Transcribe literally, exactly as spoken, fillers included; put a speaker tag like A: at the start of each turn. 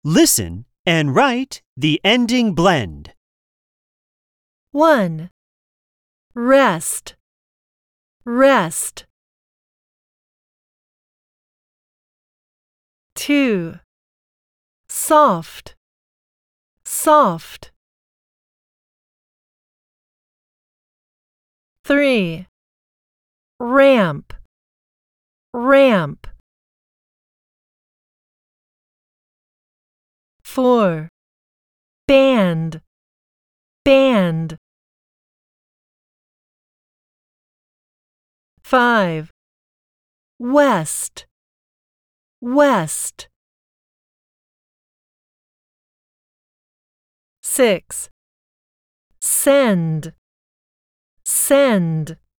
A: Listen and write the ending blend.
B: one. Rest, rest. two. Soft, soft. three. Ramp, ramp. four. Band, band. five. West, west. six. Send, send.